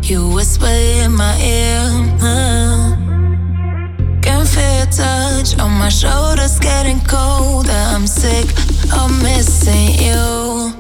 You whisper in my ear. Can feel your touch on my shoulders, getting colder. I'm sick of missing you.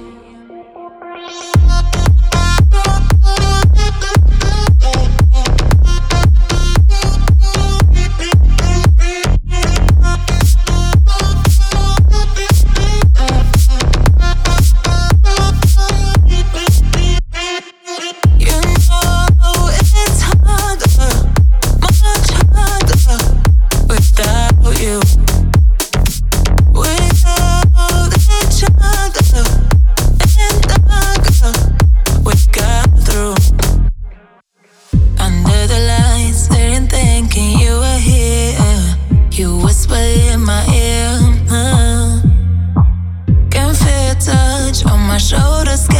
You whisper in my ear. Can feel your touch on my shoulders.